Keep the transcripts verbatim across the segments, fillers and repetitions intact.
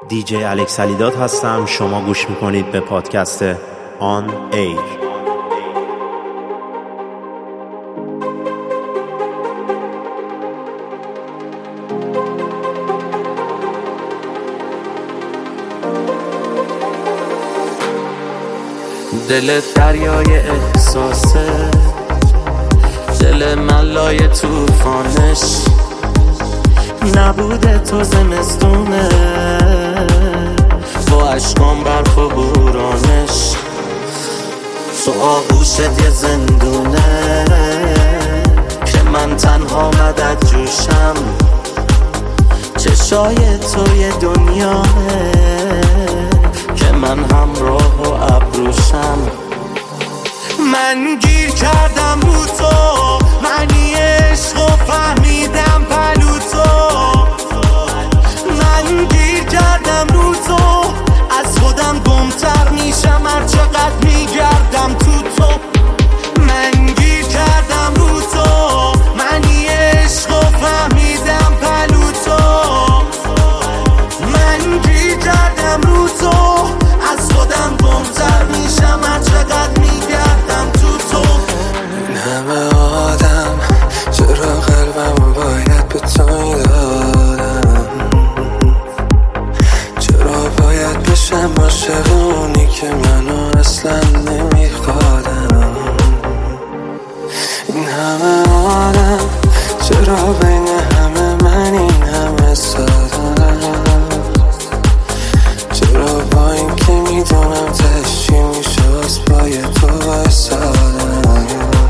دی جی الکس علیداد هستم. شما گوش میکنید به پادکست آن ایر. دل دریای احساسه، دل من لای توفانش، نبوده تو زمستونه با عشقان برف و بورانش، تو آغوشت یه زندونه که من تنها مدد جوشم، چشای تو یه دنیاه که من همراه و ابروشم. من گیر کردم رو تو، معنی عشق و فهمیدم پلو تو، من گیر کردم رو تو، از خودم گمتر میشم هر چقدر میگردم تو تو. من گیر کردم رو تو، معنی عشق و فهمیدم پلو تو، من گیر کردم رو تو، از خودم گمتر میشم هر چقدر میگردم تو تو. این همه آدم چرا قلبم باید به تو میدادم، چرا باید بشم عاشق اونی که منو اصلا نمیخوادم. این همه آدم چرا بین همه من این همه سادم، چرا با این که میدونم تشی میشه از پای تو بایستادم.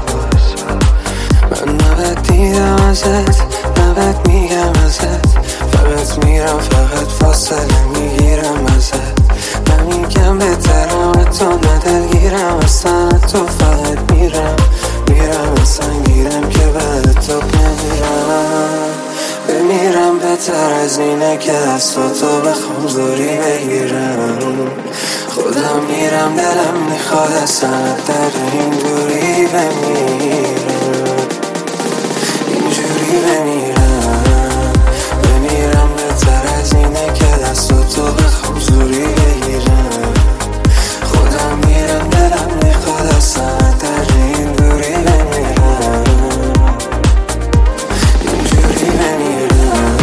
من نباید دیدم ازت، نباید میگم ازت، فقط میرم فقط فاصله میگیرم ازت. نمیگم بهترم تو ندلگیرم اصلا، تو فقط میرم میرم اصلا گیرم که بعد تو بمیرم بمیرم. بهتر از اینه که دستاتو بخوام زوری بگیرم، خودم میرم دلم میخواد اصلا در این دوری بمیرم، اینجوری بمیرم بمیرم. بهتر از اینه که دستاتو بخوام زوری بگیرم، خودم میرم دلم میخواد اصلا در این دوری بمیرم، اینجوری بمیرم.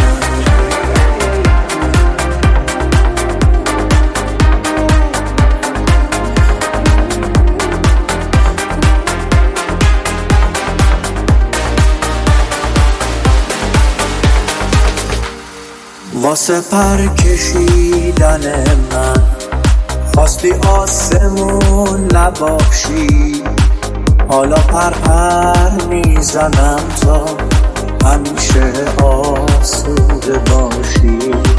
واسه پر کشیدن من خواستی آسمون نباشی، حالا پر پر میزنم تا همیشه آسوده باشی.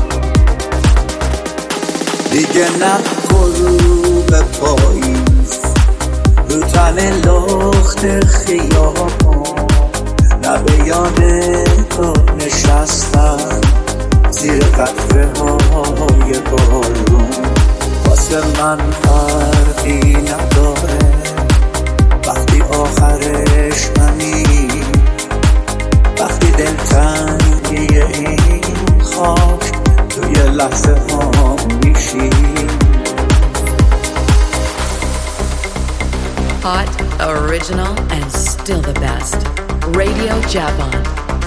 دیگه نه غروب پاییز رو تن لخت خیابان، نه به یاد تو نشستم زیر قطره های بارون. واسه من فرقی نداره وقتی آخرش منی، وقتی دلتنگی این خاک توی لحظه ها میشی. Hot, original, and still the best. Radio Javan.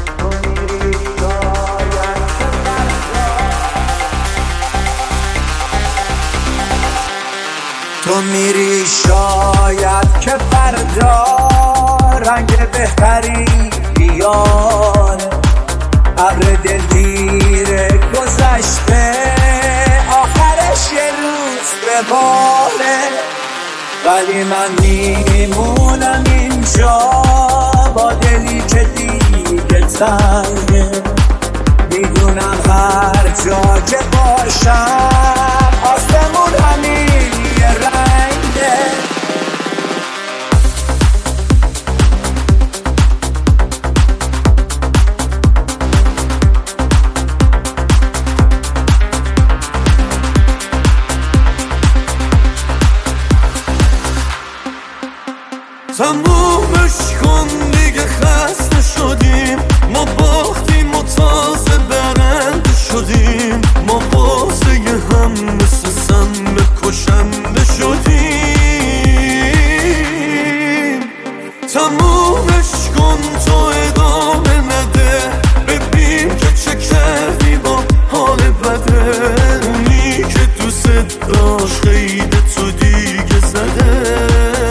تو میری شاید که فردا رنگ بهتری بیاره، ابر دلگیر گذشته آخرش یه روز بباره، ولی من میمونم اینجا با دلی که دیگه تنگه. میدونم هر جا که باشم آسمون همین یه رنگه. تمومش کن دیگه، خسته شدیم ما، باختیم و تازه برنده شدیم ما، واسه عشق عید تو دیگه زده.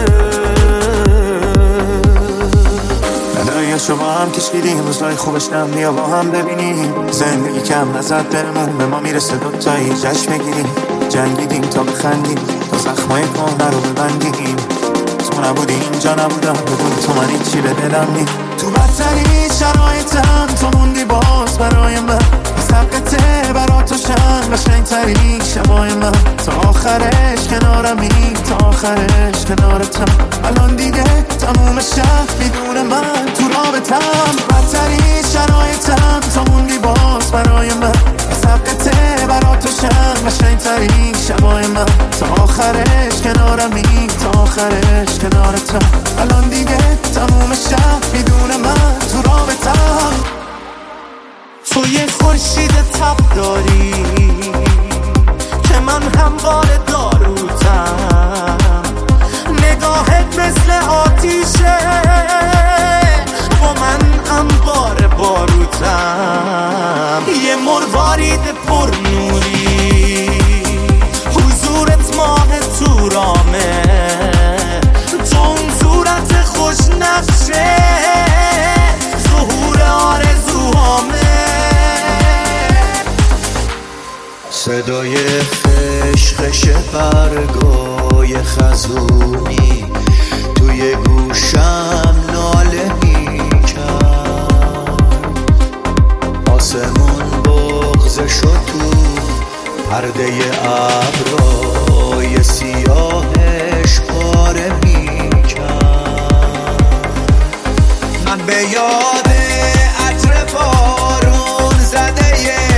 لایه‌شو با هم کشیدیم، روزای خوبش نم بیا با هم ببینیم. زندگی کم نزد بهمون، به ما میرسه دوتایی جشن بگیریم. جنگیدیم تا بخندیم، تا زخمای کهنه رو ببندیم. تو نبودی اینجا نبودم، بدون تو من هیچی به دلم نی. تو بدترین شرایطم تو موندی باز برای من. از حقته برا تو شن قشنگترین شبای من. تا آخرش کنارمی، تا آخرش کنارتم. الان دیگه تموم شب بدون من تو رابطم. بدترین شرایطم تو موندی باز برای من. از حقته برا تو شن قشنگترین شبای من. تا آخرش کنارمی، تا آخرش کنارتم. الان دیگه تموم شب بدون من تو رابطم. تو یه خورشید تب داری که من هموار داروتم. نگاهت مثل آتیشه با من انبار باروتم. یه مروارید پر نوری حضورت ماه تو رامه. تو اون صورت خوش نقشه ظهور آرزوهامه. صدای خشخش برگای خزونی توی گوشم ناله میکرد. آسمون بغض شد تو پرده ابرای سیاهش پاره میکرد. من به یاد عطر بارون زده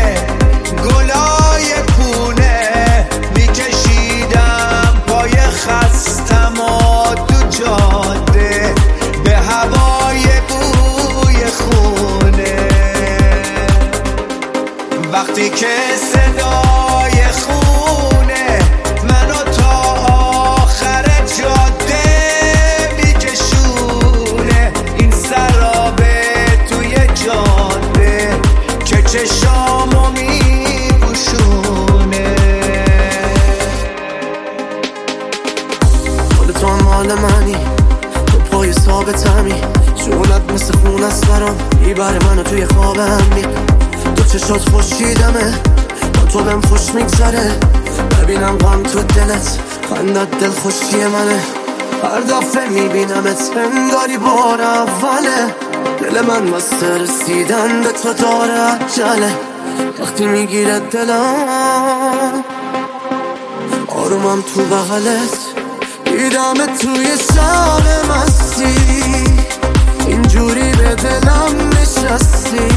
گلای پونه میکشیدم پای خستم و تو جاده به هوای بوی خونه. وقتی که صدای خونه منو تا آخر جاده میکشونه. این سرابه توی جاده که چشامو میپوشونه. خودت هم مال منی، تو پای ثابتمی. شونت مثل خون است برام، میبره منو توی خوابم. می تو چشات خوشیدمه، با تو بهم خوش میگذره. ببینم غم تو دلت، خندت دل خوشی منه. هر دفعه میبینمت انگاری بار اوله. دل من واسه رسیدن به تو داره عجله. وقتی میگیره دلم آرومم تو بغلت. دیدم توی شب مستی، اینجوری به دلم نشستی.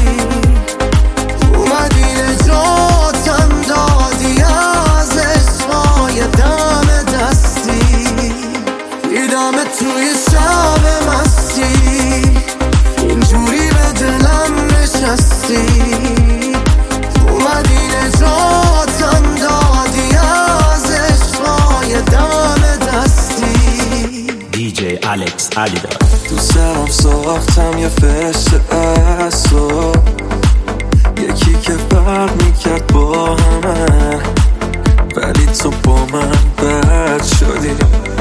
اومدی نجاتم دادی از عشقای دم دستی. دیدم توی شب مستی، اینجوری به دلم نشستی. اومدی نجاتم دادی از عشقای دم دستی. دی جی الکس علیدار. تو سرم ساختم یه فرشته اصلا، یکی که فرق میکرد با همه. ولی تو با من بد شدی،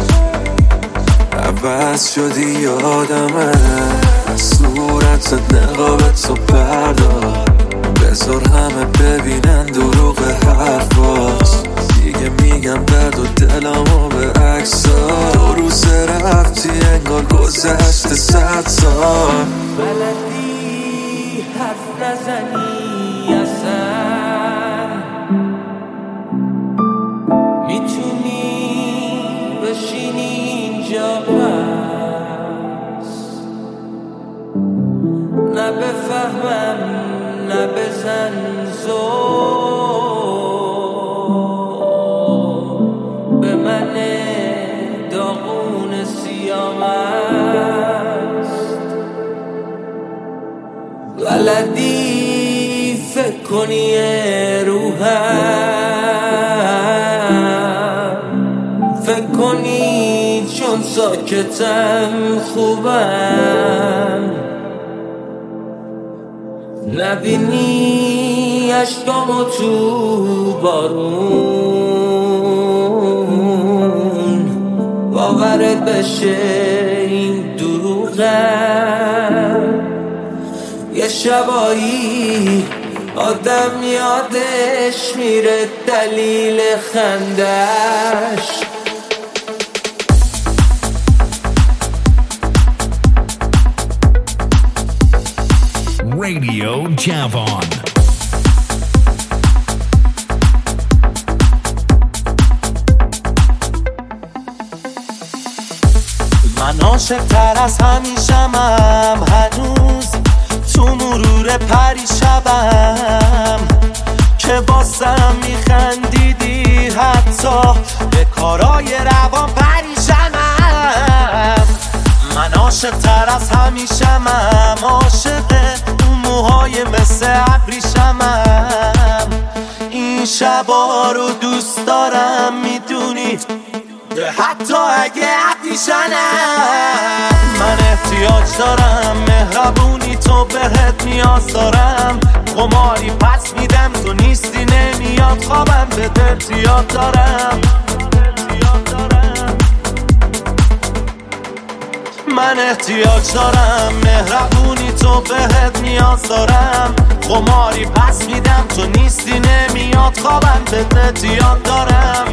عوض شدی یادمه. صورتت نقابت تو بردار، بذار همه ببینن دروغ حرفاست. دیگه میگم درد و دلمو به عکس‌ها. دو روز رفتی انگار گذشته صد سال. بلدی حرف نزنی اصلا، میتونی بشینی اینجا پس. نه بفهمم نه بزن زور به من داغون سیاه است. بلدی فکر کنی روحم، فکر کنی چون ساکتم خوبم. نبینی عشقامو تو بارون، باورت بشه این دروغم. یه شبایی آدم یادش میره دلیل خندش. Radio Javon. من عاشق تر از همیشمم، هنوز تو مرور پریشبم که باسم میخندیدی، حتی به کارای روان پریشمم. من عاشق تر از همیشمم، عاشق اون موهای مثل ابریشمم. این شبا رو دوست دارم میدونی، حتی اگه ابریشمم. من احتیاج دارم مهربونی تو، بهت نیاز دارم. قماری پس میدم تو نیستی نمیاد خوابم، به احتیاج دارم. من احتیاج دارم مهربونی تو، بهت نیاز دارم. قماری پس میدم تو نیستی نمیاد خوابم، به احتیاج دارم.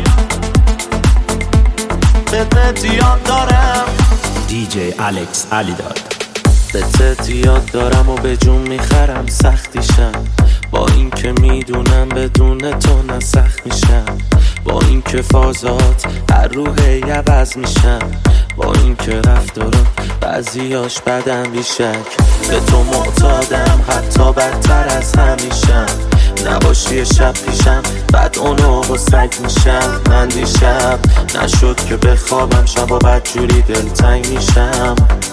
به احتیاج دارم. دی جی الکس علیداد. به احتیاج دارم و به جون میخرم سختیشم، با این که میدونم بدون تو نه سخت میشم. با این که فازات هر روحه عوض میشم، با این که رفتارم بعضیاش بدم بیشک. به تو معتادم حتی بدتر از همیشم، نباشی شب پیشم بعد اونو با سگ میشم. من دیشب نشد که بخوابم، شب و بدجوری دلتنگ میشم.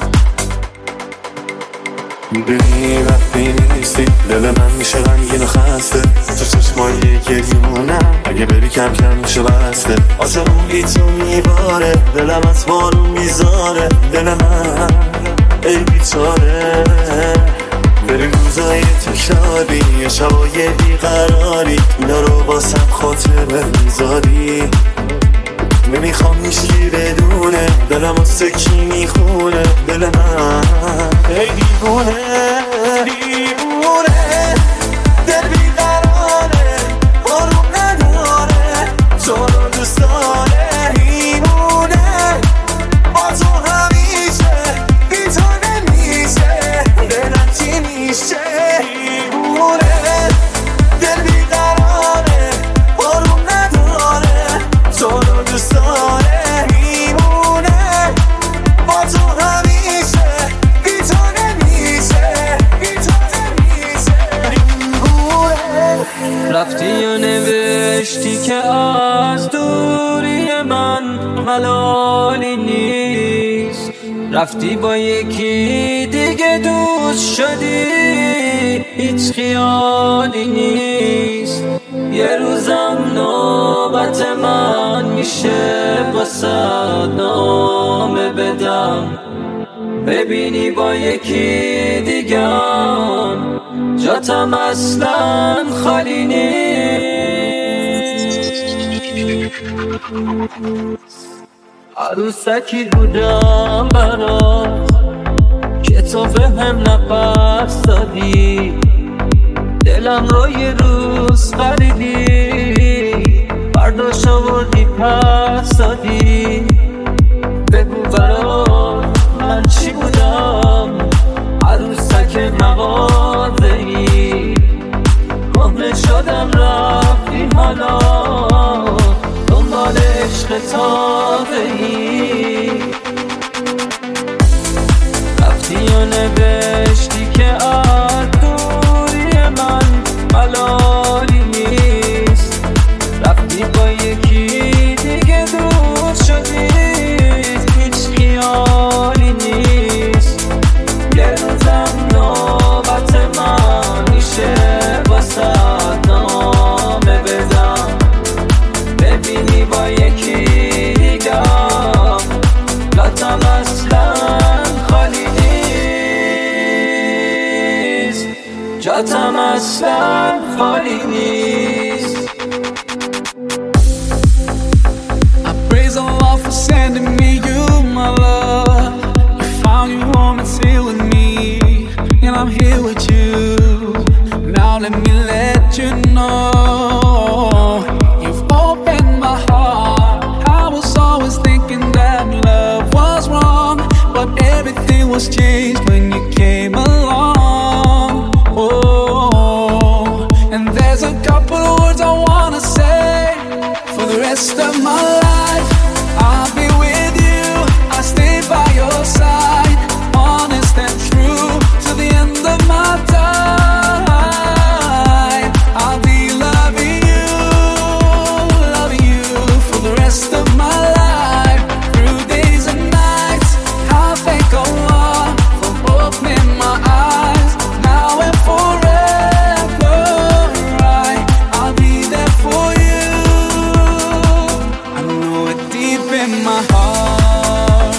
ببینی وقتی نیستی دل من میشه غمگین و خسته، تو چشمای گریونم اگه بری کم کم میشه بسته. آسمونی تو میباره دلم از بارون میذاره، دل من ای بیچاره. بریم روزای تکراری، یه شبای بیقراری، اینا رو باسم خاطره میذاری. نمیخوام هیچکی بدونه دلم واسه کی میخونه، دل من ای دیوونه دیوونه. دل بیقراره آروم نداره، تو رو دوست داره دیوونه. با تو همیشه بی تو نمیشه، دلم چی میشه دیوونه. دل بیقراره آروم نداره، تو رو دوست داره میمونه. با تو همیشه بی تو نمیشه، بی تو نمیشه میمونه. رفتی و نوشتی که از دوری من ملالی نیست، رفتی با یکی دیگه دوست شدی، هیچ خیالی نیست. یه روزم نوبت من میشه واسه نامه بدم، ببینی با یکی دیگم جاتم اصلا خالی نیست. عروسکی بودم برات که تو بهم نفس دادی، دلم رو یه روز خریدی، برداشت آوردی پس دادی. بگو برات من چی بودم، عروسک مغازه‌ای، مهمه شدم رفتی حالا دنبال عشق تازه‌ای. رفتی و نوشتی که از دوری من ملالی نیست، رفتی با یکی دیگه دوست شدی، هیچ خیالی نیست. یه روزم نوبت من میشه واسه نامه بدم، ببینی با یکی دیگه جاتم اصلا خالی نیست، جاتم اصلا خالی نیست. I praise Allah for sending me you. let me let you know, you've opened my heart. I was always thinking that love was wrong, but everything was changed when you came along. Oh, and there's a couple of words I wanna say. For the rest of my life, I'll be with you, I'll stay by your side, honest and true, to the end of my time. I'll be loving you, loving you for the rest of my life, through days and nights. I'll thank Allah for opening my eyes, now and forever. Right, I'll be there for you. I know it deep in my heart.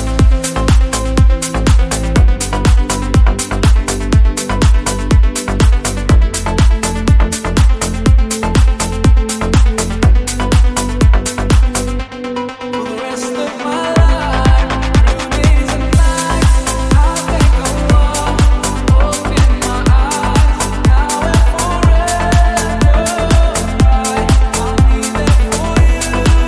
For the rest of my life, through days and nights, I'll thank Allah for opening my eyes, now and forever. Right, I'll be there for you.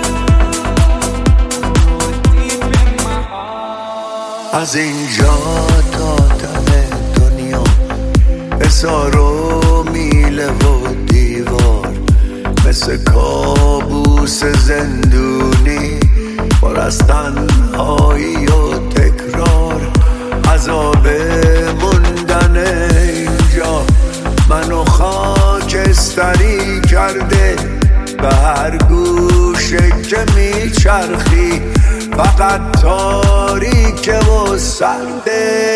I know it deep in my heart. از اینجا تا ته دنیا حصار و میله و دیوار، مثل کابوس زندونی پر از تنهایی و تکرار. عذاب موندن اینجا منو خاکستری کرده، به هر گوشه که میچرخی فقط تاریکه و سرده.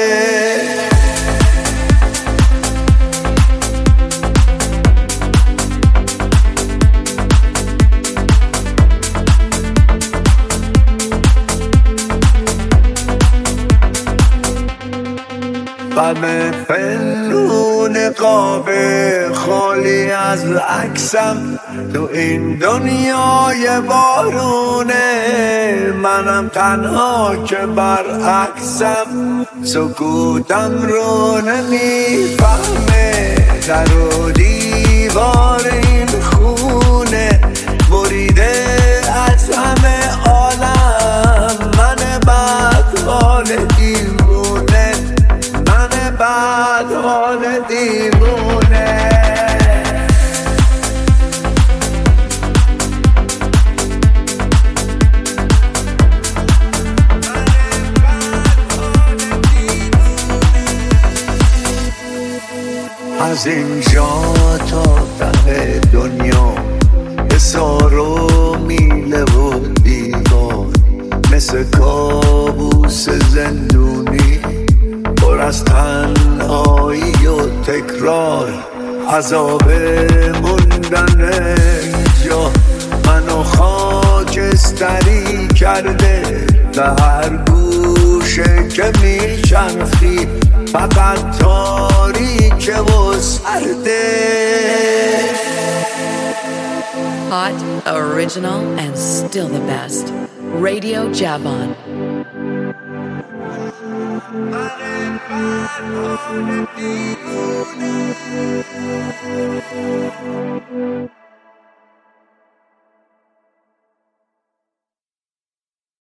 غم پنهون قاب خالی از عکسم تو این دنیای بارونه، منم تنها که برعکسم، سکوتم رو نمیفهمه. در و دیوار این خونه بریده از همه عالم، من بدحال دیوونه، من بدحال دیوونه. از اینجا تا ته دنیا حصار و میله و دیوار، مثل کابوس زندونی پر از تنهایی و تکرار. عذاب موندن اینجا منو خاکستری کرده، به هر گوشه که میچرخی فقط تاریکه و سرده. Hot, original, and still the best. Radio Javon. من بدحال دیوونه.